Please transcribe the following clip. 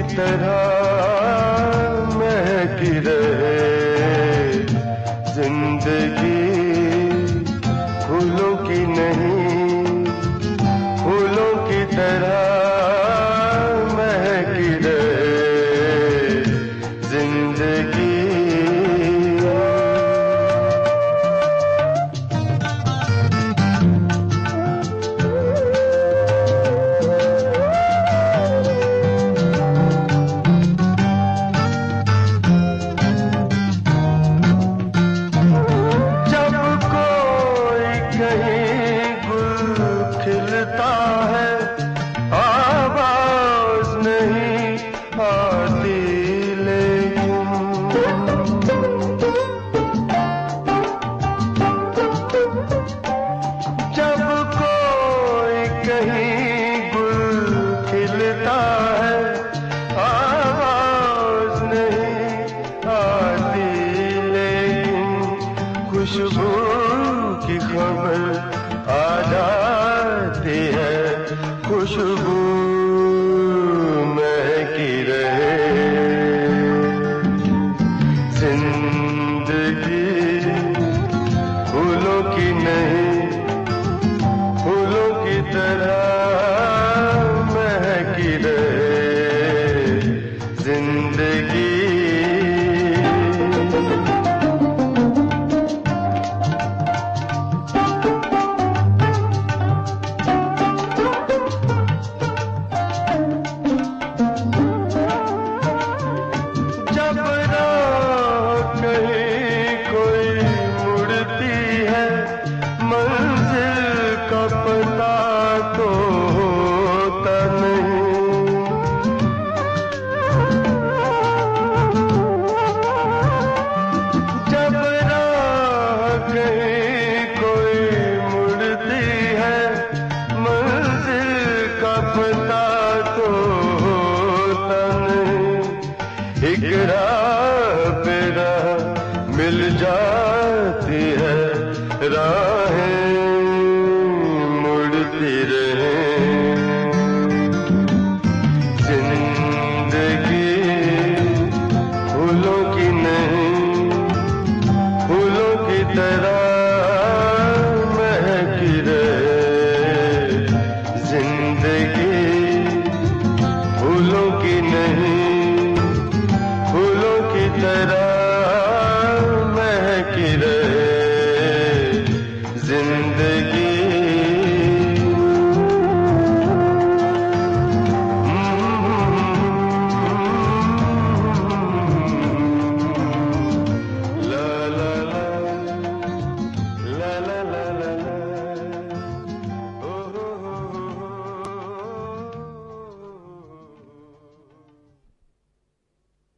तरह महकी रहे जिंदगी, फूलों की नहीं फूलों की तरह महकी रहे जिंदगी। खिलता है आवाज नहीं आती लेकिन, जब कोई कहीं गुल खिलता है आवाज नहीं आती लेकिन, खुशबू की खबर आ जाती है, खुशबू महकी रहे जिंदगी, फूलों की नहीं फूलों की तरह महकी रहे जिंदगी। जब राह कहीं कोई मुड़ती है, मंजिल का पता तो होता नहीं, जब राह कहीं कोई मुड़ती है, मंजिल का पता तो होता नहीं, एक राह पे राह मिल जा